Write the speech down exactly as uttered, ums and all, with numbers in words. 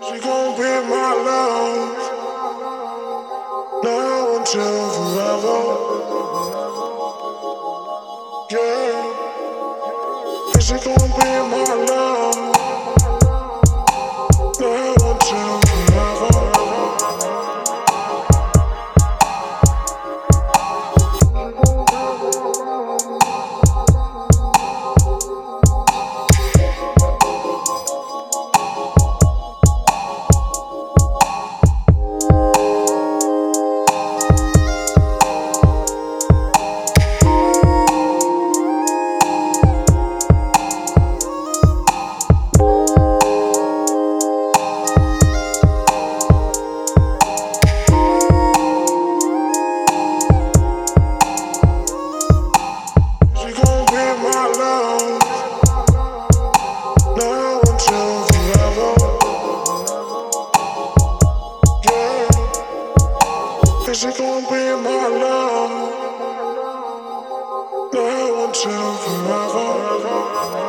She gon' be my love now until forever. Yeah, and she gon' be my love now until forever. She gon' be my love now until forever. Yeah, and she gon' be my love now until forever.